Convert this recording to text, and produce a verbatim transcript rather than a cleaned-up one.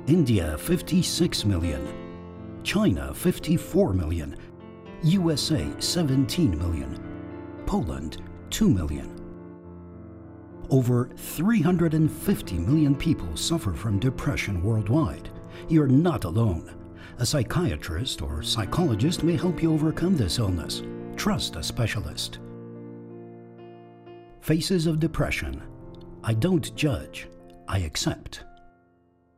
India fifty-six million, China fifty-four million, U S A seventeen million, Poland two million. Over three hundred fifty million people suffer from depression worldwide. You're not alone. A psychiatrist or psychologist may help you overcome this illness. Trust a specialist. Faces of depression. I don't judge, I accept.